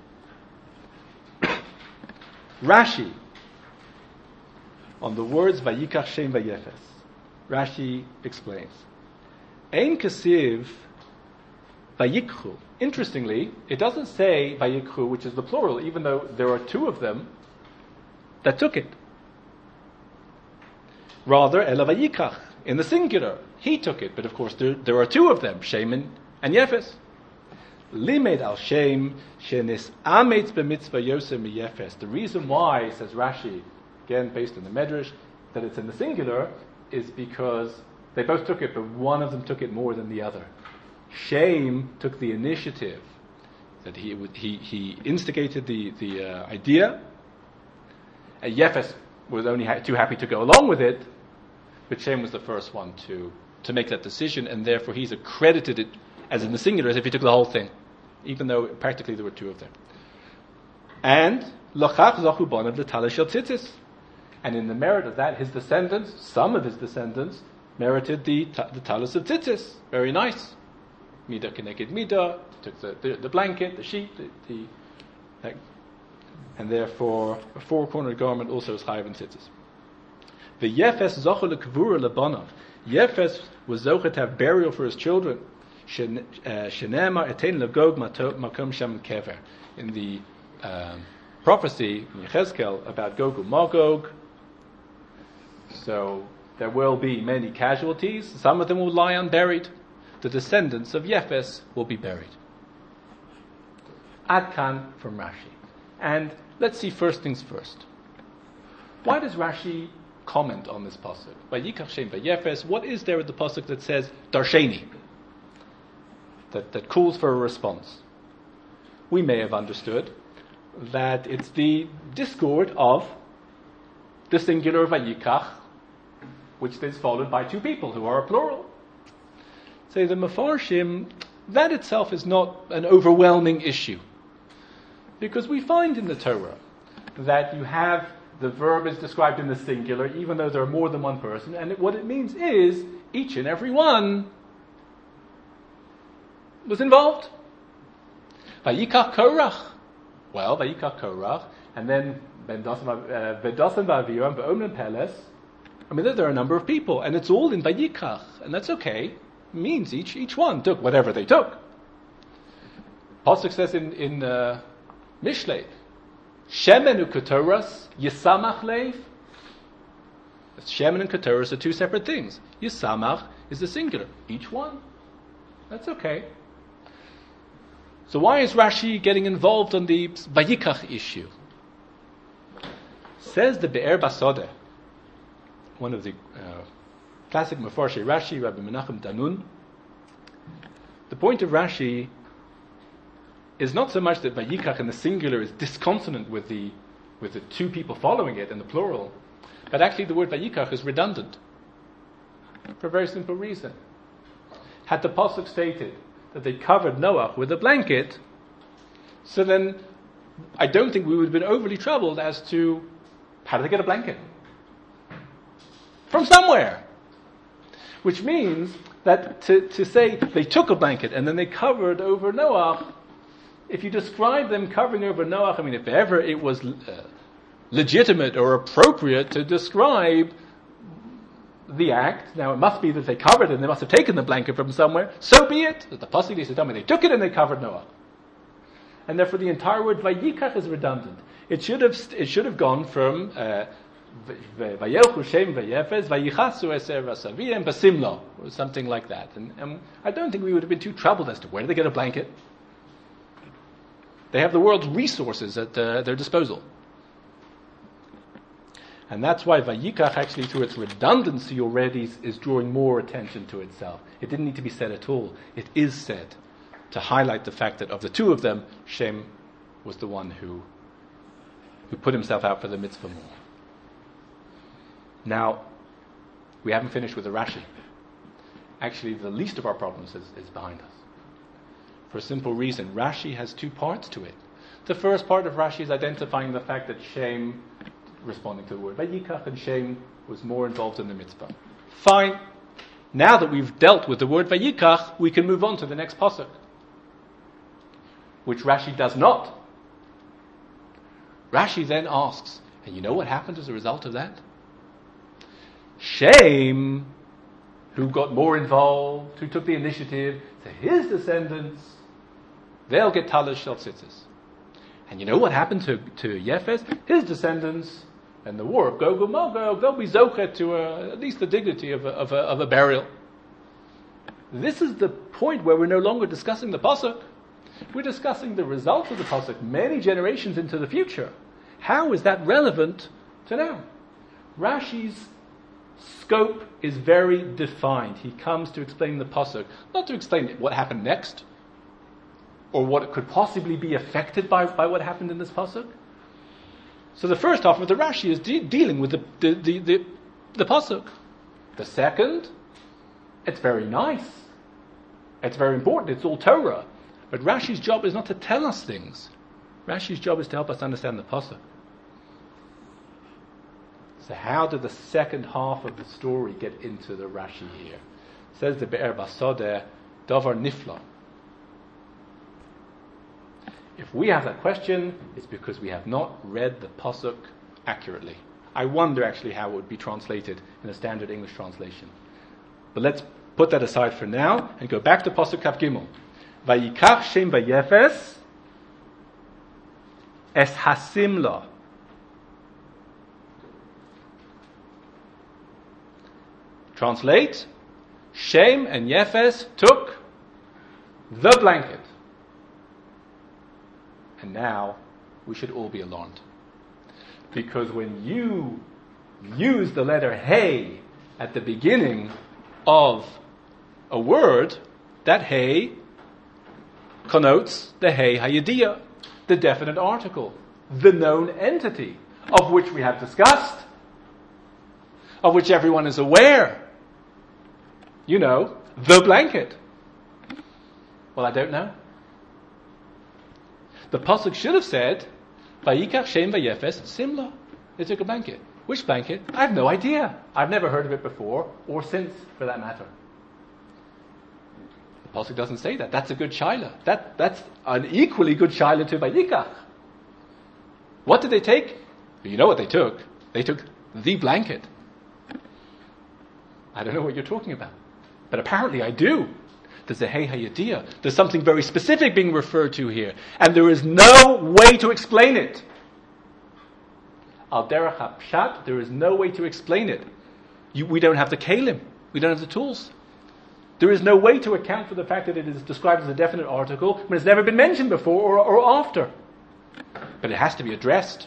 Rashi, on the words Vayikach Shem Vayefes, Rashi explains, Ein kasiv Vayikchu. Interestingly, it doesn't say Vayikchu, which is the plural, even though there are two of them that took it. Rather, Ela Vayikach, in the singular, he took it. But of course, there are two of them, Shem and Yefes. Limed al Shem shenis ametz b'mitzvah yosem miyefes. The reason why, says Rashi, again based on the Medrash, that it's in the singular is because they both took it, but one of them took it more than the other. Shem took the initiative, that he instigated the idea. Yefes was only too happy to go along with it, but Shem was the first one to make that decision, and therefore he's accredited it as in the singular, as if he took the whole thing, even though practically there were two of them. And Lachach Zachu Banav L'Tala Shel Tzitzis. And in the merit of that, his descendants, some of his descendants, merited the Talus of Tzitzis. Very nice. Midah Keneged Midah, took the blanket, the sheet, and therefore a four-cornered garment also is Chayav in Tzitzis. The Yefes Zocha L'Kvura L'Banav. Yefes was Zocha to have burial for his children. Shenema Etein L'Gog Makom Shem Kever. In the prophecy in Yechezkel about Gog and Magog. So there will be many casualties. Some of them will lie unburied. The descendants of Yefes will be buried. Adkan from Rashi. And let's see first things first. Why does Rashi comment on this pasuk? Vayikach Shem Vayefes. What is there at the pasuk that says Darsheni? That calls for a response. We may have understood that it's the discord of the singular Vayikach, which is followed by two people who are a plural. Say the Mefarshim, that itself is not an overwhelming issue. Because we find in the Torah that you have the verb is described in the singular, even though there are more than one person, and what it means is each and every one was involved. Vayikach Korach. Well, Vayikach Korach, and then Vedasan V'Aviram V'Omnan Peles. I mean, there are a number of people, and it's all in Vayikach, and that's okay. It means each one took whatever they took. Pasuk says in Mishlei, Shemen u'Ketoras Yisamach Leiv. Shemen and Ketoras are two separate things. Yisamach is the singular. Each one. That's okay. So why is Rashi getting involved on the Vayikach issue? Says the Be'er Basodeh, one of the classic Mefarshei Rashi, Rabbi Menachem Danun. The point of Rashi is not so much that Vayikach in the singular is disconsonant with the two people following it in the plural, but actually the word Vayikach is redundant for a very simple reason. Had the pasuk stated that they covered Noach with a blanket, so then I don't think we would have been overly troubled as to how did they get a blanket? From somewhere. Which means that to say they took a blanket and then they covered over Noach, if you describe them covering over Noach, I mean, if ever it was legitimate or appropriate to describe the act, now it must be that they covered it and they must have taken the blanket from somewhere, so be it. That the pasuk needs to tell me they took it and they covered Noach. And therefore the entire word Vayikach is redundant. It should have gone from Vayelchu Shem Vayefes Vayichasu Eser Vasaviyem Basimlo, or something like that. And I don't think we would have been too troubled as to where did they get a blanket. They have the world's resources at their disposal. And that's why Vayikach actually, through its redundancy already, is drawing more attention to itself. It didn't need to be said at all. It is said to highlight the fact that of the two of them, Shem was the one who put himself out for the mitzvah more. Now, we haven't finished with the Rashi. Actually, the least of our problems is behind us. For a simple reason, Rashi has two parts to it. The first part of Rashi is identifying the fact that Shem, responding to the word Vayikach, and Shem was more involved in the mitzvah. Fine. Now that we've dealt with the word Vayikach, we can move on to the next pasuk, which Rashi does not. Rashi then asks, and you know what happened as a result of that? Shem, who got more involved, who took the initiative, to his descendants, they'll get Talus Shel Tzitzis. And you know what happened to Yefes? His descendants, and the war of Gog and Magog, they'll be zochet to at least the dignity of a burial. This is the point where we're no longer discussing the pasuk. We're discussing the result of the pasuk many generations into the future. How is that relevant to now? Rashi's scope is very defined. He comes to explain the pasuk, not to explain what happened next, or what could possibly be affected by what happened in this pasuk. So the first half of the Rashi is dealing with the pasuk. The second, it's very nice. It's very important. It's all Torah. But Rashi's job is not to tell us things. Rashi's job is to help us understand the pasuk. So how did the second half of the story get into the Rashi here? Says the Be'er Basodeh, Davar Nifla. If we have that question, it's because we have not read the pasuk accurately. I wonder actually how it would be translated in a standard English translation. But let's put that aside for now and go back to pasuk Kaf Gimel. Vayikach Shem Vayefes es hasimla. Translate, Shem and Yefes took the blanket. And now we should all be alarmed. Because when you use the letter Hey at the beginning of a word, that Hey connotes the Hey Hayediyah, the definite article, the known entity, of which we have discussed, of which everyone is aware. You know, the blanket. Well, I don't know. The pasuk should have said, Vayikach Shem Vayefes Simla. They took a blanket. Which blanket? I have no idea. I've never heard of it before, or since, for that matter. The pasuk doesn't say that. That's a good shaila. That's an equally good shaila to Vayikach. What did they take? You know what they took. They took the blanket. I don't know what you're talking about. But apparently I do. There's a Hey Hayediyah. There's something very specific being referred to here. And there is no way to explain it. Al derech hapshat, there is no way to explain it. We don't have the kalim. We don't have the tools. There is no way to account for the fact that it is described as a definite article when it's never been mentioned before or after. But it has to be addressed.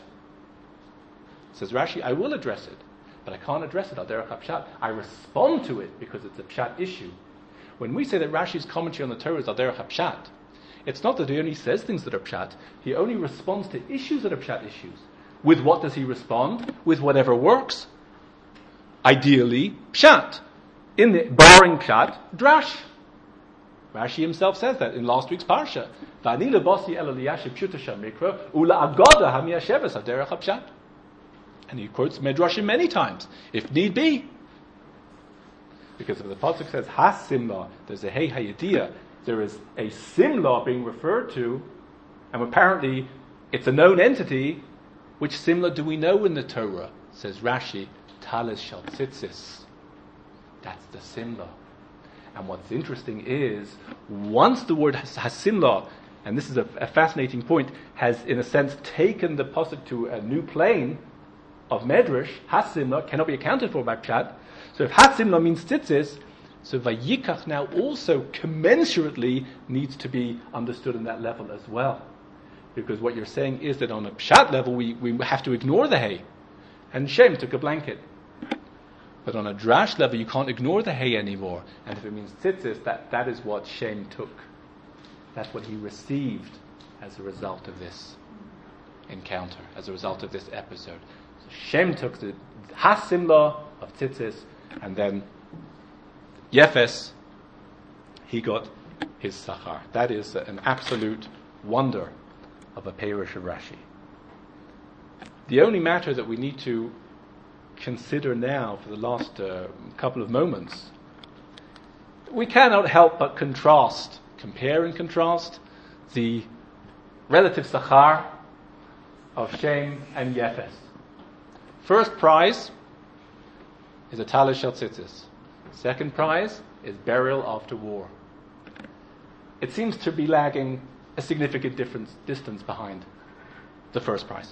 Says Rashi, I will address it. But I can't address it al derech hapshat. I respond to it because it's a pshat issue. When we say that Rashi's commentary on the Torah is al derech hapshat, it's not that he only says things that are pshat. He only responds to issues that are pshat issues. With what does he respond? With whatever works. Ideally, pshat. Barring pshat, drash. Rashi himself says that in last week's parsha. V'ani lebasi ela liyashiv pshuta shamikra ula agoda hamiyasheves al derech hapshat. And he quotes Midrashim many times, if need be. Because if the pasuk says has simla, there's a Hey Hayediyah, there is a simla being referred to, and apparently it's a known entity. Which simla do we know in the Torah? Says Rashi, Talis Shal Tzitzis. That's the simla. And what's interesting is, once the word has simla, and this is a fascinating point, has in a sense taken the pasuk to a new plane of Medrash, has simla, cannot be accounted for by pshat. So if Hatzimla means tzitzis, so Vayikach now also commensurately needs to be understood in that level as well. Because what you're saying is that on a pshat level we have to ignore the hay. And Shem took a blanket. But on a drash level you can't ignore the hay anymore. And if it means tzitzis, that is what Shem took. That's what he received as a result of this encounter, as a result of this episode. So Shem took the Hasimla of tzitzis, and then Yefes, he got his sachar. That is an absolute wonder of a Perush of Rashi. The only matter that we need to consider now for the last couple of moments, we cannot help but compare and contrast the relative sachar of Shem and Yefes. First prize is a talis shel tzitzis. Second prize is burial after war. It seems to be lagging a significant distance behind the first prize.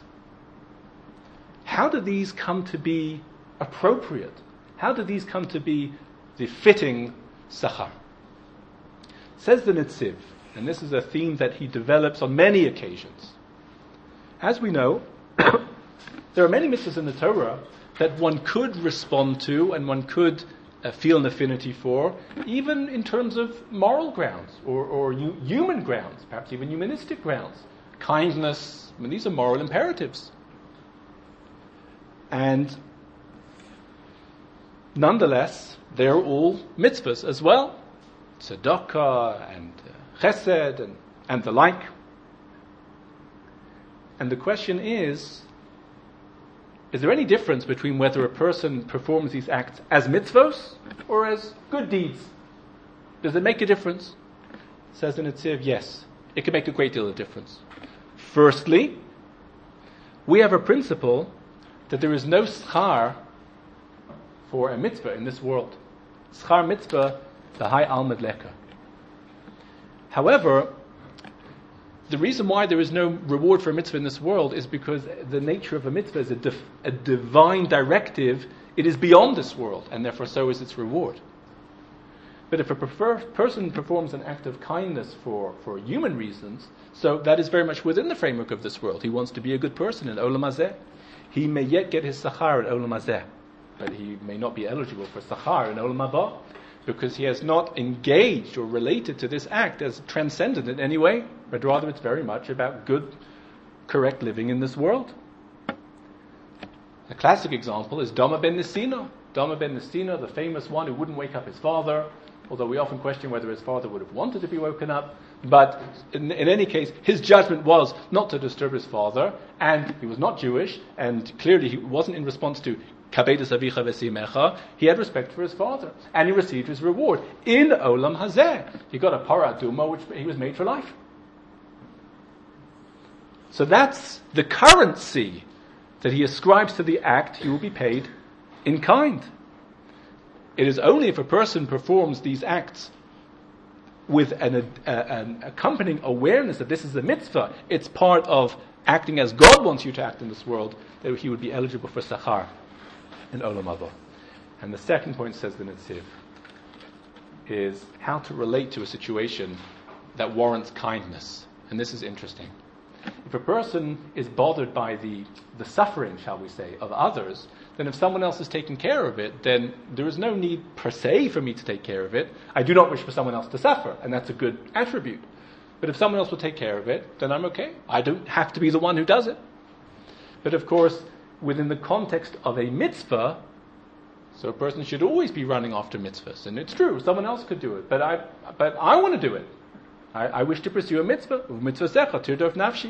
How do these come to be appropriate? How do these come to be the fitting sachar? Says the Nitziv, And this is a theme that he develops on many occasions. As we know, there are many mitzvahs in the Torah that one could respond to and one could feel an affinity for, even in terms of moral grounds or human grounds, perhaps even humanistic grounds. Kindness, I mean, these are moral imperatives. And nonetheless, they're all mitzvahs as well. Tzedakah and chesed and the like. And the question is there any difference between whether a person performs these acts as mitzvos or as good deeds? Does it make a difference? Says the Netziv, yes. It can make a great deal of difference. Firstly, we have a principle that there is no schar for a mitzvah in this world. Schar mitzvah, the high almad leka. However, the reason why there is no reward for a mitzvah in this world is because the nature of a mitzvah is a divine directive. It is beyond this world, and therefore so is its reward. But if a person performs an act of kindness for human reasons, so that is very much within the framework of this world. He wants to be a good person in Olam Hazeh. He may yet get his sachar in Olam Hazeh, but he may not be eligible for sachar in Olam Haba, because he has not engaged or related to this act as transcendent in any way, but rather it's very much about good, correct living in this world. A classic example is Dama ben Nisina. Dama ben Nisina, the famous one who wouldn't wake up his father, although we often question whether his father would have wanted to be woken up. But in any case, his judgment was not to disturb his father, and he was not Jewish, and clearly he wasn't in response to Kabedus avicha v'simecha. He had respect for his father, and he received his reward in Olam Hazeh. He got a para duma, which he was made for life. So that's the currency that he ascribes to the act. He will be paid in kind. It is only if a person performs these acts with an accompanying awareness that this is a mitzvah, it's part of acting as God wants you to act in this world, that he would be eligible for sachar in Olam Haba. And the second point, says the Netziv, is how to relate to a situation that warrants kindness. And this is interesting. If a person is bothered by the suffering, shall we say, of others, then if someone else is taking care of it, then there is no need per se for me to take care of it. I do not wish for someone else to suffer, and that's a good attribute. But if someone else will take care of it, then I'm okay. I don't have to be the one who does it. But of course, within the context of a mitzvah, so a person should always be running after mitzvahs. And it's true, someone else could do it, but I want to do it. I wish to pursue a mitzvah. Mitzvah secha, tirdof nafshi.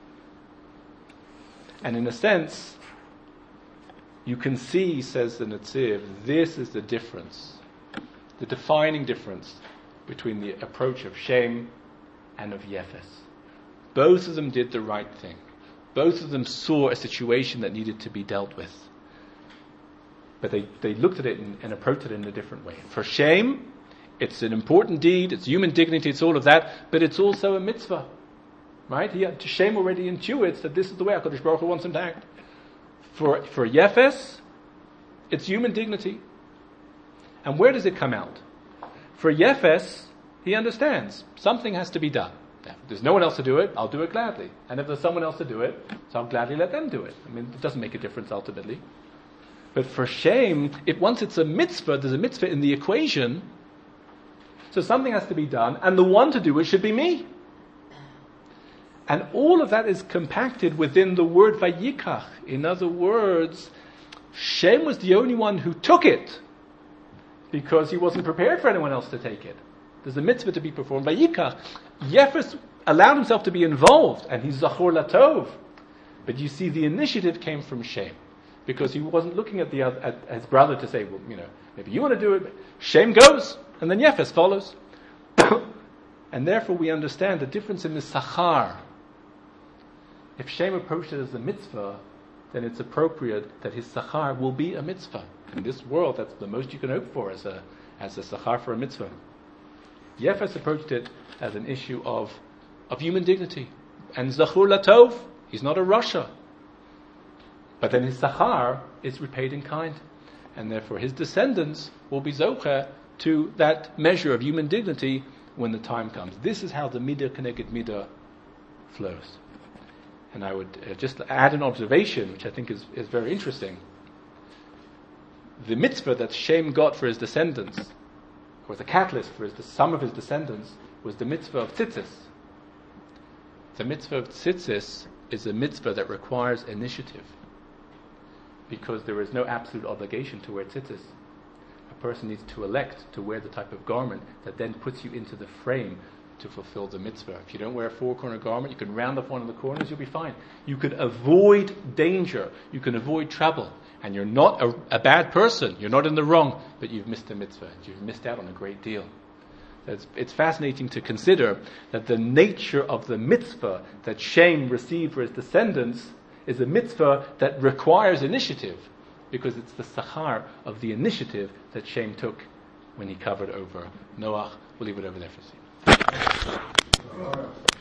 And in a sense, you can see, says the Netziv, this is the difference, the defining difference between the approach of Shem and of Yefes. Both of them did the right thing. Both of them saw a situation that needed to be dealt with. But they looked at it and approached it in a different way. For Shem, it's an important deed, it's human dignity, it's all of that, but it's also a mitzvah. Right? Shem already intuits that this is the way HaKadosh Baruch Hu wants him to act. For Yefes, it's human dignity. And where does it come out? For Yefes, he understands something has to be done. If there's no one else to do it, I'll do it gladly. And if there's someone else to do it, so I'll gladly let them do it. I mean, it doesn't make a difference ultimately. But for Shem, once it's a mitzvah, there's a mitzvah in the equation. So something has to be done, and the one to do it should be me. And all of that is compacted within the word vayikach. In other words, Shem was the only one who took it because he wasn't prepared for anyone else to take it. There's a mitzvah to be performed. Vayikach. Yefes allowed himself to be involved, and he's zachor latov. But you see, the initiative came from Shem because he wasn't looking at his brother to say, well, maybe you want to do it. Shem goes, and then Yefes follows. And therefore we understand the difference in the sachar. If Shem approached it as a mitzvah, then it's appropriate that his sachar will be a mitzvah. In this world, that's the most you can hope for as a sachar for a mitzvah. Yefes approached it as an issue of human dignity. And zachur latov, he's not a rasha. But then his sachar is repaid in kind. And therefore his descendants will be zocher to that measure of human dignity when the time comes. This is how the midah keneged midah flows. And I would just add an observation, which I think is very interesting. The mitzvah that Shem got for his descendants, or the catalyst for some of his descendants, was the mitzvah of tzitzis. The mitzvah of tzitzis is a mitzvah that requires initiative, because there is no absolute obligation to wear tzitzis. A person needs to elect to wear the type of garment that then puts you into the frame to fulfill the mitzvah. If you don't wear a four-corner garment, you can round off one of the corners, you'll be fine. You can avoid danger, you can avoid trouble, and you're not a bad person, you're not in the wrong, but you've missed a mitzvah, you've missed out on a great deal. It's fascinating to consider that the nature of the mitzvah that Shem received for his descendants is a mitzvah that requires initiative, because it's the sachar of the initiative that Shem took when he covered over Noach. We'll leave it over there for a second.